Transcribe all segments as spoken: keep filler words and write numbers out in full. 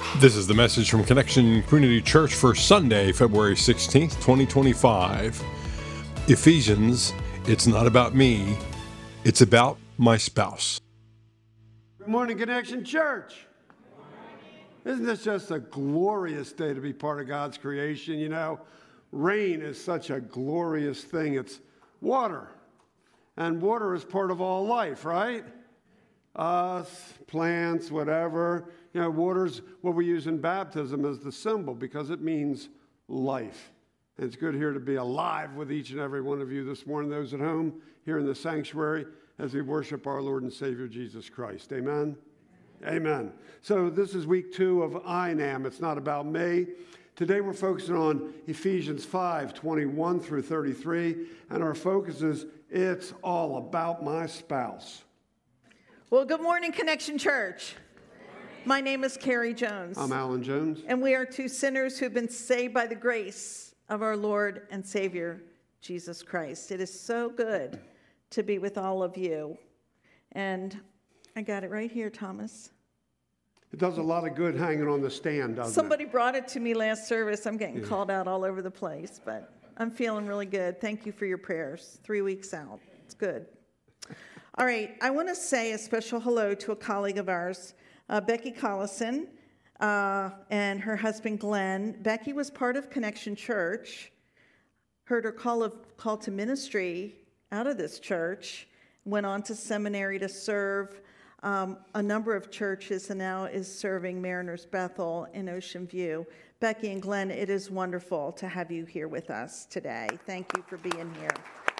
This is the message from Connection Community Church for Sunday, February sixteenth, twenty twenty-five. Ephesians, it's not about me, it's about my spouse. Good morning, Connection Church. Isn't this just a glorious day to be part of God's creation? You know, rain is such a glorious thing. It's water, and water is part of all life, right? Us, plants, whatever. You know, water's what we use in baptism as the symbol because it means life. And it's good here to be alive with each and every one of you this morning, those at home here in the sanctuary, as we worship our Lord and Savior Jesus Christ. Amen? Amen. So this is week two of I N A M. It's not about me. Today we're focusing on Ephesians five, twenty-one through thirty-three, and our focus is, it's all about my spouse. Well, good morning, Connection Church. My name is Carrie Jones. I'm Alan Jones. And we are two sinners who have been saved by the grace of our Lord and Savior, Jesus Christ. It is so good to be with all of you. And I got it right here, Thomas. It does a lot of good hanging on the stand, doesn't Somebody it? brought it to me last service. I'm getting Yeah. called out all over the place, but I'm feeling really good. Thank you for your prayers. Three weeks out. It's good. All right, I want to say a special hello to a colleague of ours, uh, Becky Collison, uh, and her husband, Glenn. Becky was part of Connection Church, heard her call, of, call to ministry out of this church, went on to seminary to serve um, a number of churches, and now is serving Mariners Bethel in Ocean View. Becky and Glenn, it is wonderful to have you here with us today. Thank you for being here.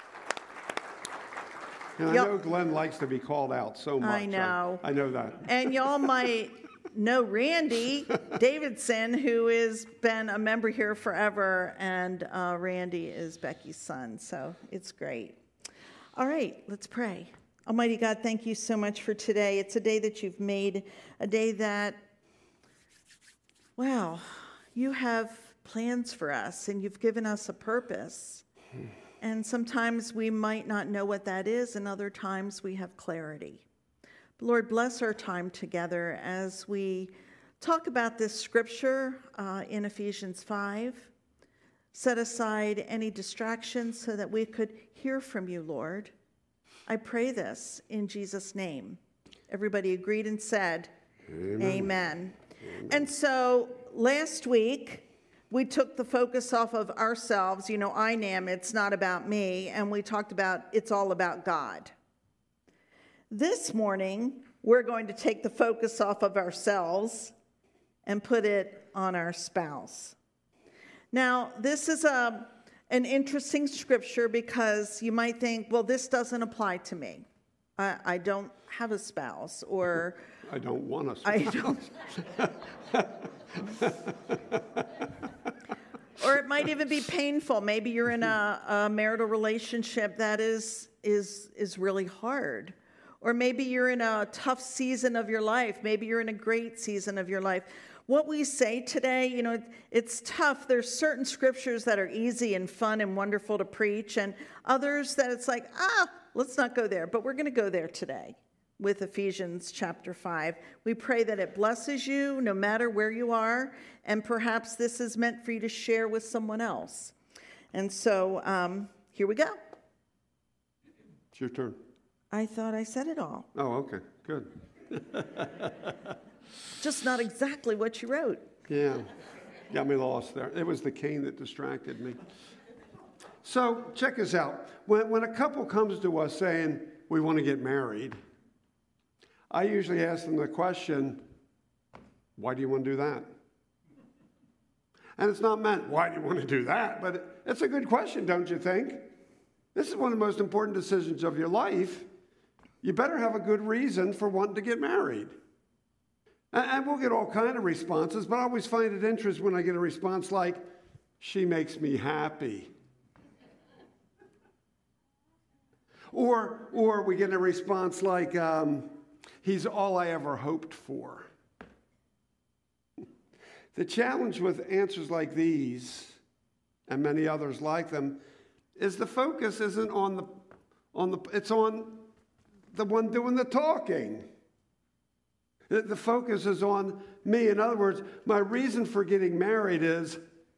And I know Glenn likes to be called out so much. I know. I, I know that. And y'all might know Randy Davidson, who has been a member here forever, and uh, Randy is Becky's son, so it's great. All right, let's pray. Almighty God, thank you so much for today. It's a day that you've made, a day that, wow, you have plans for us, and you've given us a purpose. And sometimes we might not know what that is, and other times we have clarity. Lord, bless our time together as we talk about this scripture uh, in Ephesians five. Set aside any distractions so that we could hear from you, Lord. I pray this in Jesus' name. Everybody agreed and said, Amen. Amen. Amen. And so last week, we took the focus off of ourselves, you know, I N A M, it's not about me, and we talked about it's all about God. This morning, we're going to take the focus off of ourselves and put it on our spouse. Now, this is a, an interesting scripture because you might think, well, this doesn't apply to me. I, I don't have a spouse, or I don't want a spouse. I don't. Or it might even be painful. Maybe you're in a, a marital relationship that is is is really hard. Or maybe you're in a tough season of your life. Maybe you're in a great season of your life. What we say today, you know, it's tough. There's certain scriptures that are easy and fun and wonderful to preach, and others that it's like, ah, let's not go there. But we're going to go there today with Ephesians chapter five. We pray that it blesses you no matter where you are, and perhaps this is meant for you to share with someone else. And so um, here we go. It's your turn. I thought I said it all. Oh, okay, good. Just not exactly what you wrote. Yeah, got me lost there. It was the cane that distracted me. So check this out. When, when a couple comes to us saying, we want to get married, I usually ask them the question, why do you want to do that? And it's not meant, why do you want to do that? But it's a good question, don't you think? This is one of the most important decisions of your life. You better have a good reason for wanting to get married. And, and we'll get all kind of responses, but I always find it interesting when I get a response like, she makes me happy. Or, or we get a response like, um, he's all I ever hoped for. The challenge with answers like these, and many others like them, is the focus isn't on the, on the, it's on the one doing the talking. The, the focus is on me. In other words, my reason for getting married is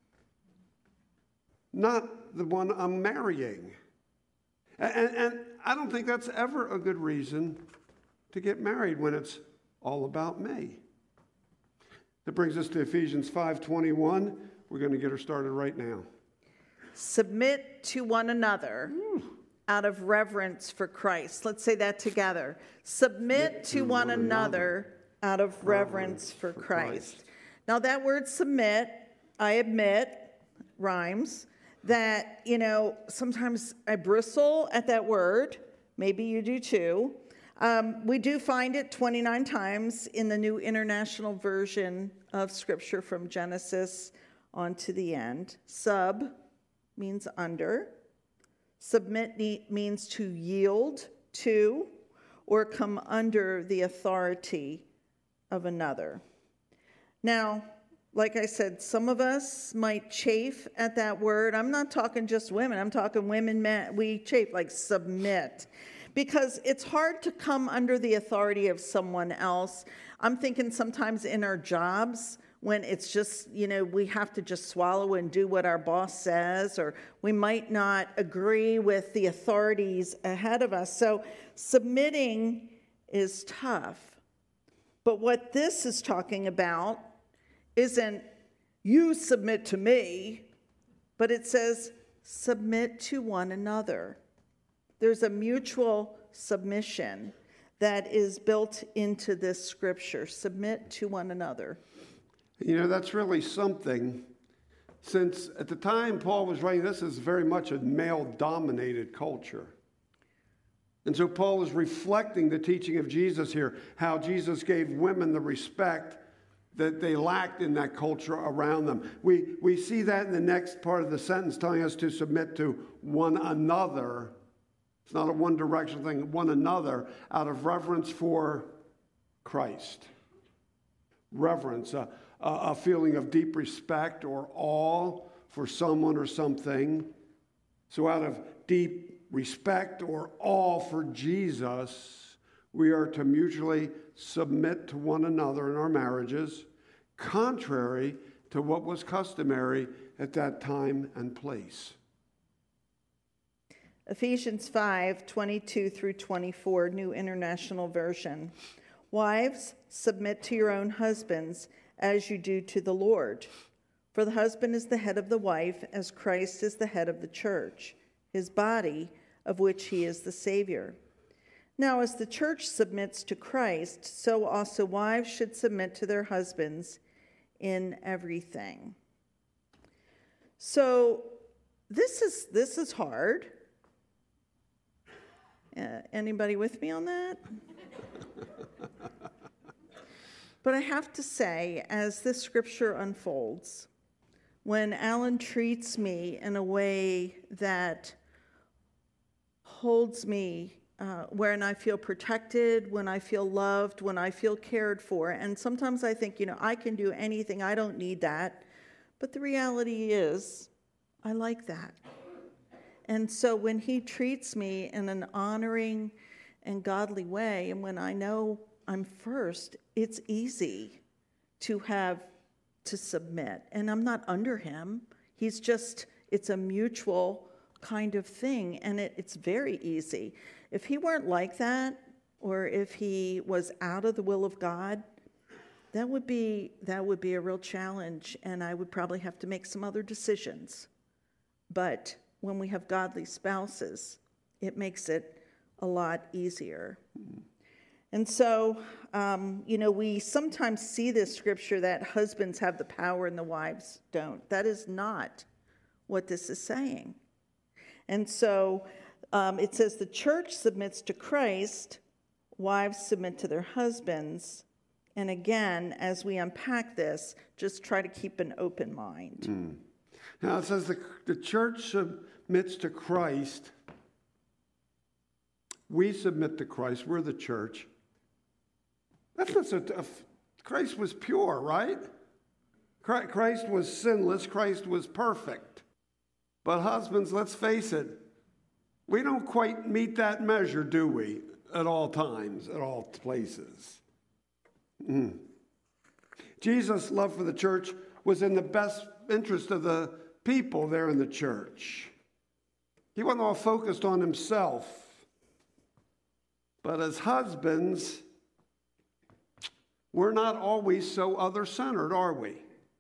not the one I'm marrying. And, and, and I don't think that's ever a good reason to get married when it's all about me. That brings us to Ephesians five twenty-one. We're going to get her started right now. Submit to one another out of reverence for Christ. Let's say that together. Submit to, to one, one another, another out of reverence, reverence for, for Christ. Christ. Now that word submit, I admit, rhymes, that, you know, sometimes I bristle at that word. Maybe you do too. Um, we do find it twenty-nine times in the New International Version of Scripture from Genesis on to the end. Sub means under. Submit means to yield to or come under the authority of another. Now, like I said, some of us might chafe at that word. I'm not talking just women. I'm talking women, men. We chafe, like submit. Because it's hard to come under the authority of someone else. I'm thinking sometimes in our jobs when it's just, you know, we have to just swallow and do what our boss says, or we might not agree with the authorities ahead of us. So submitting is tough. But what this is talking about isn't you submit to me, but it says submit to one another. There's a mutual submission that is built into this scripture. Submit to one another. You know, that's really something, since at the time Paul was writing, this is very much a male-dominated culture. And so Paul is reflecting the teaching of Jesus here, how Jesus gave women the respect that they lacked in that culture around them. We, we see that in the next part of the sentence, telling us to submit to one another. It's not a one-direction thing, one another, out of reverence for Christ. Reverence, a, a feeling of deep respect or awe for someone or something. So out of deep respect or awe for Jesus, we are to mutually submit to one another in our marriages, contrary to what was customary at that time and place. Ephesians five, twenty-two through twenty-four, New International Version. Wives, submit to your own husbands as you do to the Lord. For the husband is the head of the wife, as Christ is the head of the church, his body, of which he is the Savior. Now, as the church submits to Christ, so also wives should submit to their husbands in everything. So this is this is hard. Uh, anybody with me on that? But I have to say, as this scripture unfolds, when Alan treats me in a way that holds me, uh, when I feel protected, when I feel loved, when I feel cared for, and sometimes I think, you know, I can do anything, I don't need that. But the reality is, I like that. And so when he treats me in an honoring and godly way, and when I know I'm first, it's easy to have to submit. And I'm not under him. He's just, it's a mutual kind of thing, and it, it's very easy. If he weren't like that, or if he was out of the will of God, that would be that would be a real challenge, and I would probably have to make some other decisions. But when we have godly spouses, it makes it a lot easier. And so, um, you know, we sometimes see this scripture that husbands have the power and the wives don't. That is not what this is saying. And so um, it says the church submits to Christ, wives submit to their husbands. And again, as we unpack this, just try to keep an open mind. Mm. Now it says the, the church submits to Christ. We submit to Christ. We're the church. That's not so tough. Christ was pure, right? Christ was sinless. Christ was perfect. But husbands, let's face it, we don't quite meet that measure, do we? At all times, at all places. Mm. Jesus' love for the church was in the best interest of the people there in the church. He wasn't all focused on himself. But as husbands, we're not always so other-centered, are we?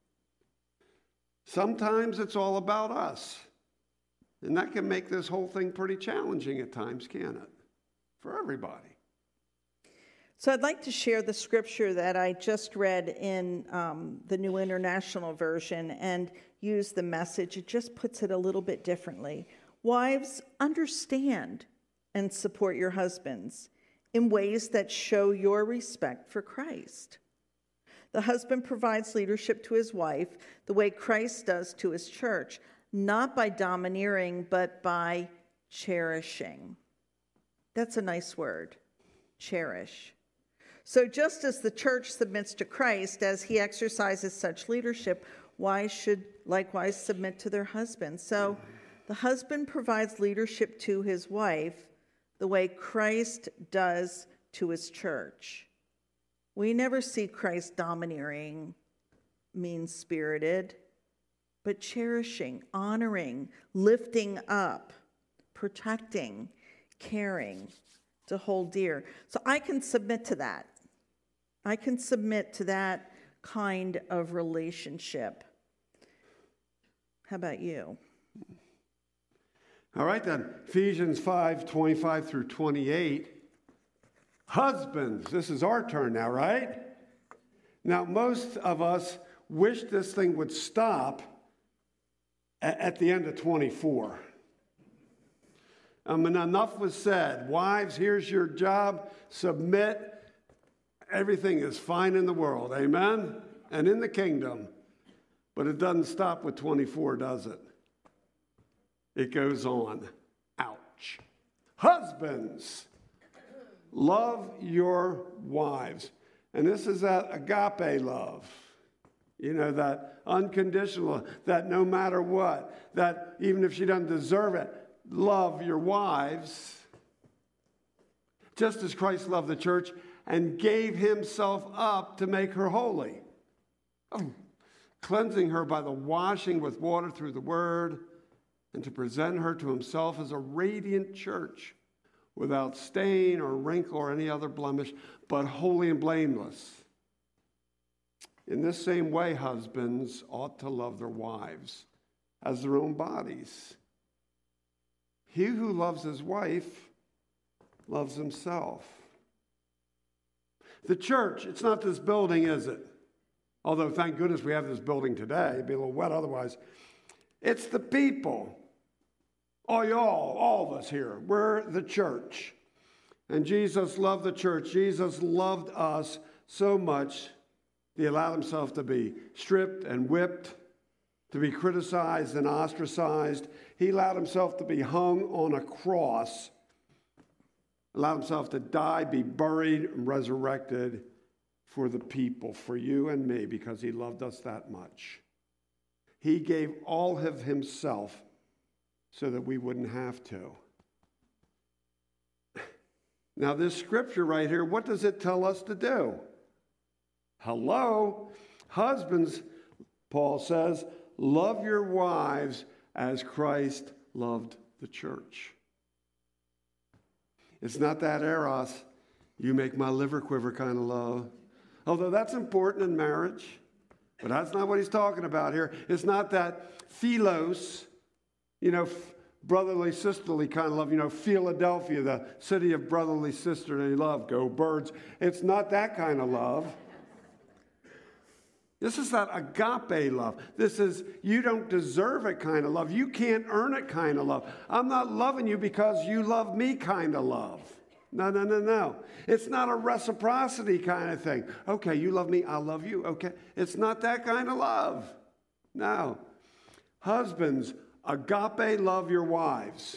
Sometimes it's all about us. And that can make this whole thing pretty challenging at times, can't it? For everybody. So I'd like to share the scripture that I just read in um, the New International Version and use the Message. It just puts it a little bit differently. Wives, understand and support your husbands in ways that show your respect for Christ. The husband provides leadership to his wife the way Christ does to his church, not by domineering, but by cherishing. That's a nice word, cherish. So just as the church submits to Christ as he exercises such leadership, wives should likewise submit to their husbands. So the husband provides leadership to his wife the way Christ does to his church. We never see Christ domineering, mean-spirited, but cherishing, honoring, lifting up, protecting, caring, to hold dear. So I can submit to that. I can submit to that kind of relationship. How about you? All right then, Ephesians five, twenty-five through twenty-eight. Husbands, this is our turn now, right? Now, most of us wish this thing would stop at the end of twenty-four. I mean, enough was said. Wives, here's your job. Submit. Everything is fine in the world. Amen? And in the kingdom. But it doesn't stop with twenty-four, does it? It goes on. Ouch. Husbands, love your wives. And this is that agape love. You know, that unconditional, that no matter what, that even if she doesn't deserve it, love your wives. Just as Christ loved the church and gave himself up to make her holy. Oh, cleansing her by the washing with water through the word, and to present her to himself as a radiant church, without stain or wrinkle or any other blemish, but holy and blameless. In this same way, husbands ought to love their wives as their own bodies. He who loves his wife loves himself. The church, it's not this building, is it? Although, thank goodness we have this building today. It'd be a little wet otherwise. It's the people. All y'all, all of us here, we're the church. And Jesus loved the church. Jesus loved us so much, he allowed himself to be stripped and whipped, to be criticized and ostracized. He allowed himself to be hung on a cross, allowed himself to die, be buried, and resurrected for the people, for you and me, because he loved us that much. He gave all of himself so that we wouldn't have to. Now, this scripture right here, what does it tell us to do? Hello? Husbands, Paul says, love your wives as Christ loved the church. It's not that eros, you make my liver quiver kind of love. Although that's important in marriage, but that's not what he's talking about here. It's not that philos, you know, brotherly, sisterly kind of love. You know, Philadelphia, the city of brotherly, sisterly love. Go Birds. It's not that kind of love. This is that agape love. This is you don't deserve it kind of love. You can't earn it kind of love. I'm not loving you because you love me kind of love. No, no, no, no. It's not a reciprocity kind of thing. Okay, you love me, I'll love you. Okay, it's not that kind of love. No. Husbands, agape love your wives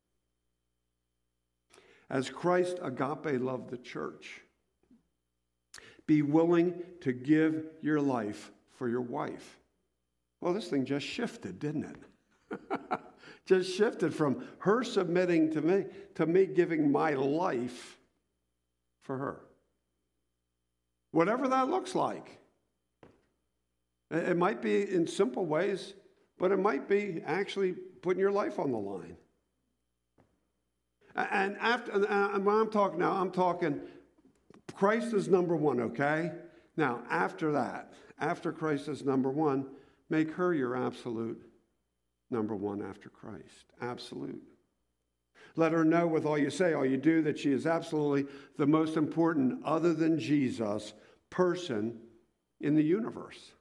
as Christ agape loved the church. Be willing to give your life for your wife. Well, this thing just shifted, didn't it? Just shifted from her submitting to me to me giving my life for her. Whatever that looks like. It might be in simple ways, but it might be actually putting your life on the line. And after, and when I'm talking now, I'm talking Christ is number one, okay? Now, after that, after Christ is number one, make her your absolute number one after Christ. Absolute. Let her know with all you say, all you do, that she is absolutely the most important, other than Jesus, person in the universe.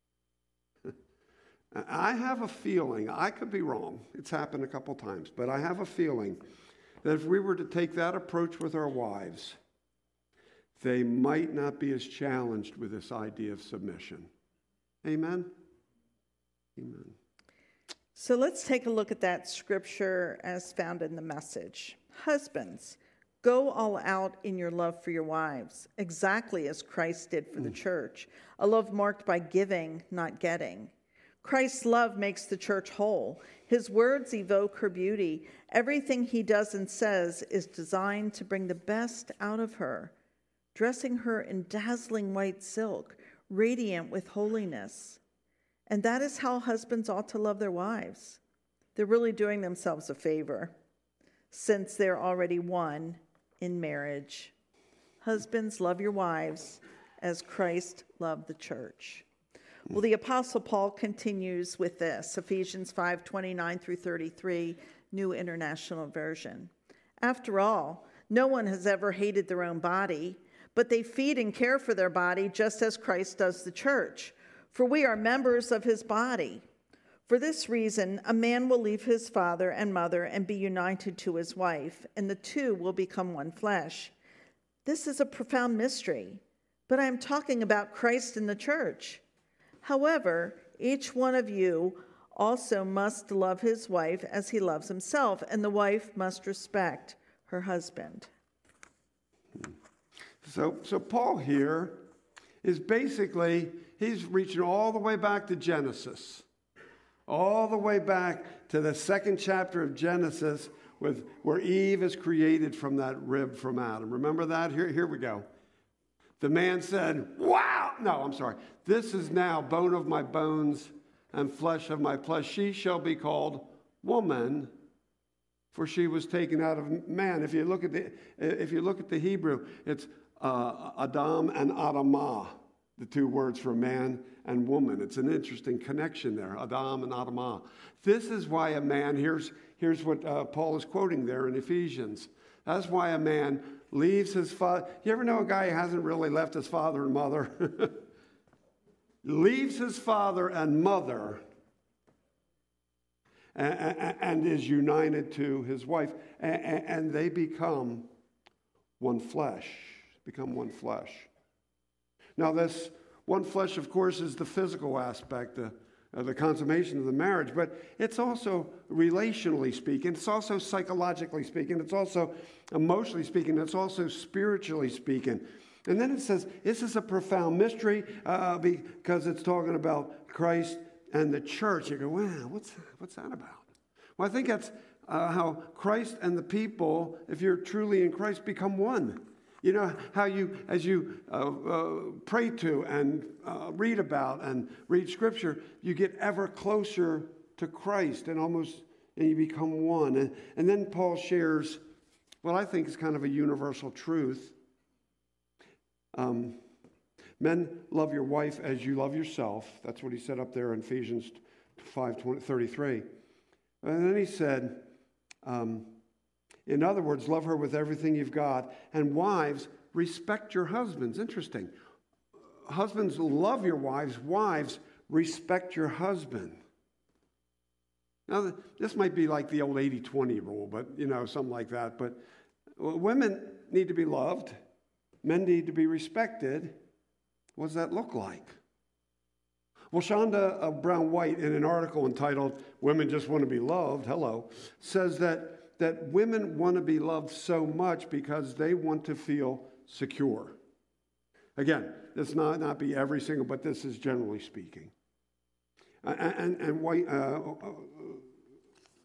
I have a feeling, I could be wrong, it's happened a couple times, but I have a feeling that if we were to take that approach with our wives, they might not be as challenged with this idea of submission. Amen? Amen. So let's take a look at that scripture as found in the Message. Husbands, go all out in your love for your wives, exactly as Christ did for the church, a love marked by giving, not getting. Christ's love makes the church whole. His words evoke her beauty. Everything he does and says is designed to bring the best out of her, dressing her in dazzling white silk, radiant with holiness. And that is how husbands ought to love their wives. They're really doing themselves a favor, since they're already one in marriage. Husbands, love your wives as Christ loved the church. Well, the Apostle Paul continues with this, Ephesians five twenty-nine through thirty-three, New International Version. After all, no one has ever hated their own body, but they feed and care for their body just as Christ does the church. For we are members of his body. For this reason, a man will leave his father and mother and be united to his wife, and the two will become one flesh. This is a profound mystery, but I am talking about Christ and the church. However, each one of you also must love his wife as he loves himself, and the wife must respect her husband. So, so Paul here is basically, he's reaching all the way back to Genesis, all the way back to the second chapter of Genesis, with where Eve is created from that rib from Adam. Remember that? Here, here we go. The man said, wow, no, I'm sorry. This is now bone of my bones and flesh of my flesh. She shall be called woman, for she was taken out of man. If you look at the, if you look at the Hebrew, it's uh, Adam and Adamah, the two words for man and woman. It's an interesting connection there, Adam and Adamah. This is why a man, here's, here's what uh, Paul is quoting there in Ephesians. That's why a man leaves his father. You ever know a guy who hasn't really left his father and mother? Leaves his father and mother and, and is united to his wife. And, and they become one flesh. Become one flesh. Now this one flesh, of course, is the physical aspect, the, uh, the consummation of the marriage, but it's also relationally speaking, it's also psychologically speaking, it's also emotionally speaking, it's also spiritually speaking. And then it says, this is a profound mystery uh, because it's talking about Christ and the church. You go, wow, what's, what's that about? Well, I think that's uh, how Christ and the people, if you're truly in Christ, become one. You know, how you, as you uh, uh, pray to and uh, read about and read Scripture, you get ever closer to Christ and almost, and you become one. And, and then Paul shares what I think is kind of a universal truth. Um, men, love your wife as you love yourself. That's what he said up there in Ephesians five thirty-three. And then he said, um, in other words, love her with everything you've got. And wives, respect your husbands. Interesting. Husbands, love your wives. Wives, respect your husband. Now, this might be like the old eighty twenty rule, but, you know, something like that. But women need to be loved. Men need to be respected. What does that look like? Well, Shonda Brown White, in an article entitled, Women Just Want to Be Loved, hello, says that, that women want to be loved so much because they want to feel secure. Again, this not not be every single, but this is generally speaking. And, and, and White, uh,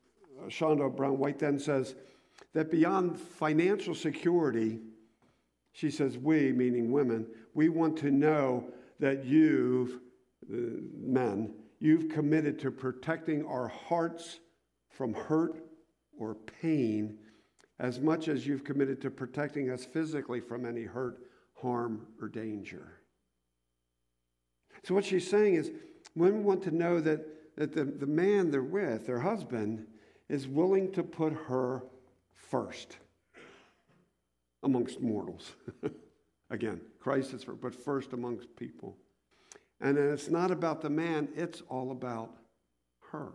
Shonda Brown White then says that beyond financial security, She says, we, meaning women, we want to know that you've, uh, men, you've committed to protecting our hearts from hurt or pain as much as you've committed to protecting us physically from any hurt, harm, or danger. So what she's saying is, women want to know that, that the, the man they're with, their husband, is willing to put her first amongst mortals. Again, Christ is first, but first amongst people. And then it's not about the man, it's all about her.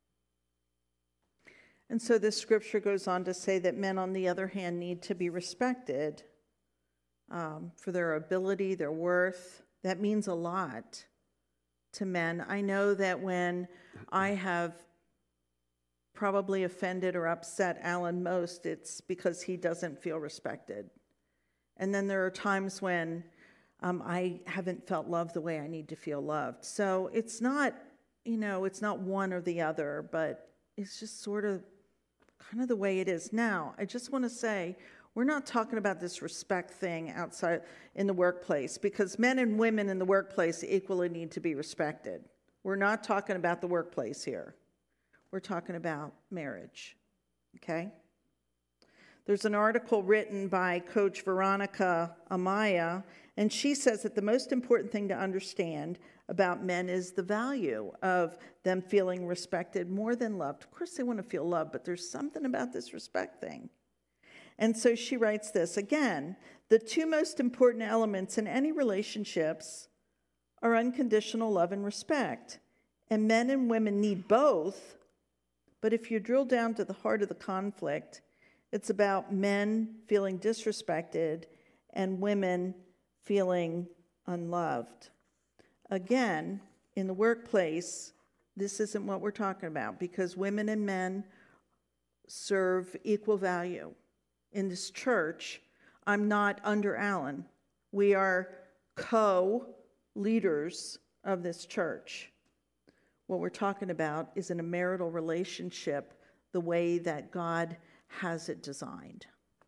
And so this scripture goes on to say that men, on the other hand, need to be respected um, for their ability, their worth. That means a lot to men. I know that when I have probably offended or upset Alan most, it's because he doesn't feel respected. And then there are times when um, I haven't felt loved the way I need to feel loved. So it's not, you know, it's not one or the other, but it's just sort of kind of the way it is. Now, I just want to say, we're not talking about this respect thing outside in the workplace, because men and women in the workplace equally need to be respected. We're not talking about the workplace here. We're talking about marriage, okay? There's an article written by Coach Veronica Amaya, and she says that the most important thing to understand about men is the value of them feeling respected more than loved. Of course, they want to feel loved, but there's something about this respect thing. And so she writes this, again, the two most important elements in any relationships are unconditional love and respect. And men and women need both. But if you drill down to the heart of the conflict, it's about men feeling disrespected and women feeling unloved. Again, in the workplace, this isn't what we're talking about, because women and men serve equal value. In this church, I'm not under Alan. We are co-leaders of this church. What we're talking about is in a marital relationship, the way that God has it designed.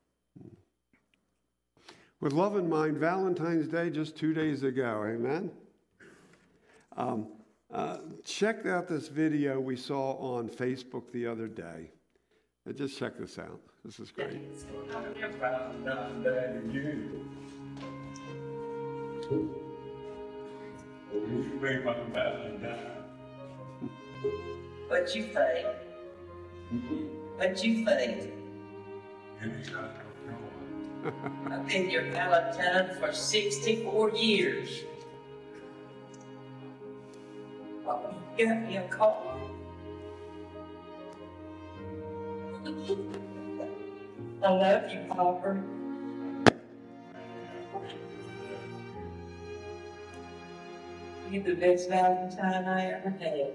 With love in mind, Valentine's Day just two days ago, amen? Um, uh, check out this video we saw on Facebook the other day. Uh, just check this out. This is great. What you think? What you think? I've been your Valentine for sixty-four years. Oh, you got me a call? I love you, Papa. You're the best Valentine I ever had.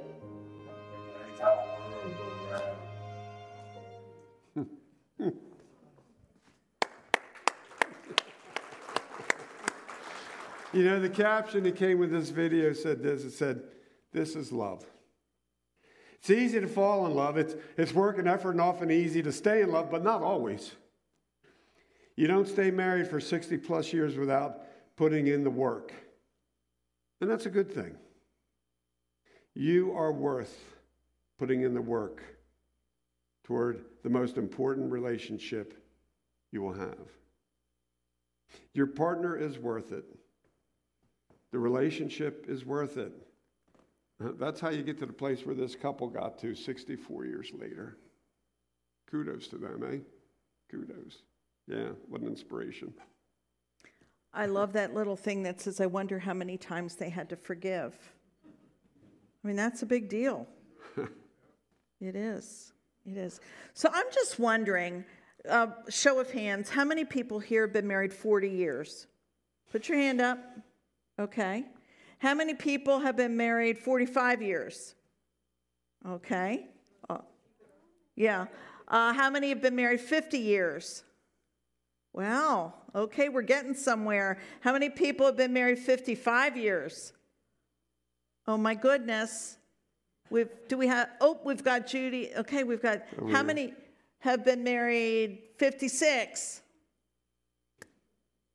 You know, the caption that came with this video said this. It said, "This is love." It's easy to fall in love. It's, it's work and effort and often easy to stay in love, but not always. You don't stay married for sixty plus years without putting in the work. And that's a good thing. You are worth putting in the work toward the most important relationship you will have. Your partner is worth it. The relationship is worth it. That's how you get to the place where this couple got to sixty-four years later. Kudos to them, eh? Kudos. Yeah, what an inspiration. I love that little thing that says, I wonder how many times they had to forgive. I mean, that's a big deal. It is. It is. So I'm just wondering, uh, show of hands, how many people here have been married forty years? Put your hand up. Okay. How many people have been married forty-five years? Okay. Uh, yeah. Uh, how many have been married fifty years? Wow. Okay, we're getting somewhere. How many people have been married fifty-five years? Oh my goodness. We've, do we have, oh, we've got Judy. Okay, we've got, oh, how many have been married fifty-six?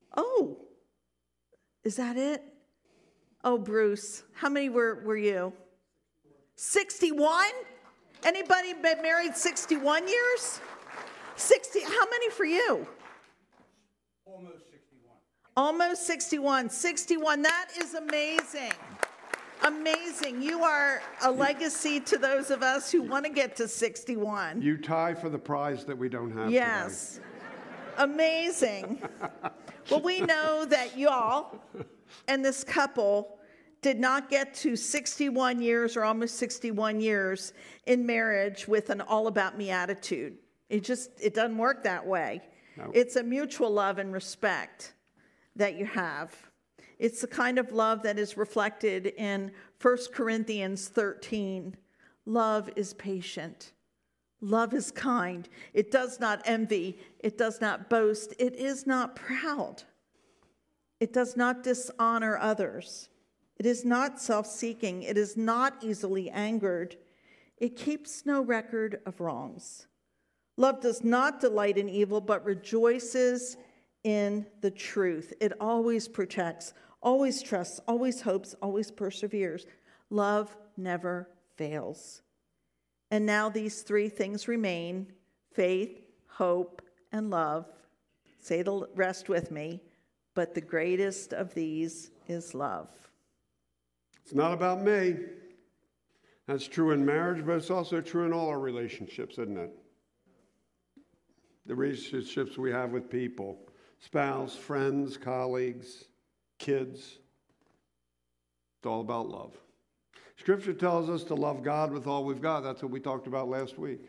Oh, is that it? Oh, Bruce, how many were, were you? sixty-one? Anybody been married sixty-one years? sixty, how many for you? Almost sixty-one. Almost sixty-one. sixty-one, that is amazing. Amazing. You are a legacy to those of us who want to get to sixty-one. You tie for the prize that we don't have Yes. today. Amazing. Well, we know that y'all and this couple did not get to sixty-one years or almost sixty-one years in marriage with an all about me attitude. It just, it doesn't work that way. No. It's a mutual love and respect that you have. It's the kind of love that is reflected in First Corinthians thirteen. Love is patient. Love is kind. It does not envy. It does not boast. It is not proud. It does not dishonor others. It is not self-seeking. It is not easily angered. It keeps no record of wrongs. Love does not delight in evil, but rejoices in the truth. It always protects, always trusts, always hopes, always perseveres. Love never fails. And now these three things remain: faith, hope, and love. Say the rest with me. But the greatest of these is love. It's not about me. That's true in marriage, but it's also true in all our relationships, isn't it? The relationships we have with people, spouse, friends, colleagues, kids. It's all about love. Scripture tells us to love God with all we've got. That's what we talked about last week.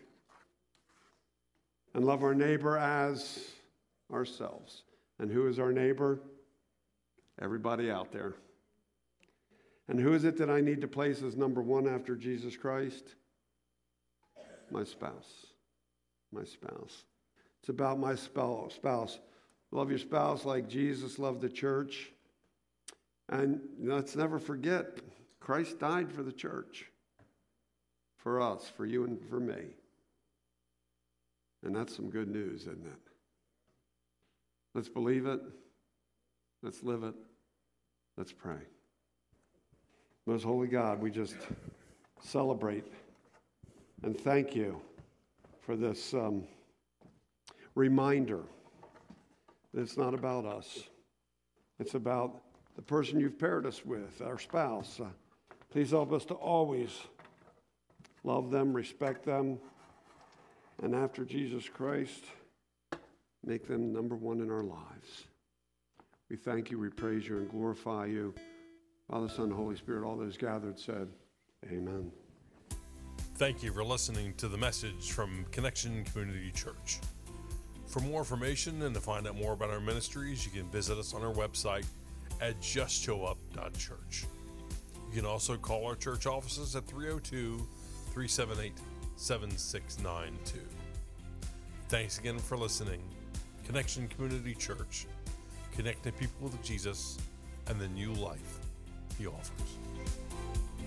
And love our neighbor as ourselves. And who is our neighbor? Everybody out there. And who is it that I need to place as number one after Jesus Christ? My spouse. My spouse. It's about my spouse. Love your spouse like Jesus loved the church. And let's never forget, Christ died for the church. For us, for you and for me. And that's some good news, isn't it? Let's believe it. Let's live it. Let's pray. Most holy God, we just celebrate and thank you for this um, reminder that it's not about us. It's about the person you've paired us with, our spouse. Uh, please help us to always love them, respect them, and after Jesus Christ, make them number one in our lives. We thank you, we praise you, and glorify you. Father, Son, and Holy Spirit, all those gathered said, amen. Thank you for listening to the message from Connection Community Church. For more information and to find out more about our ministries, you can visit us on our website at just show up dot church. You can also call our church offices at three oh two, three seven eight, seven six nine two. Thanks again for listening. Connection Community Church, connecting people with Jesus and the new life He offers.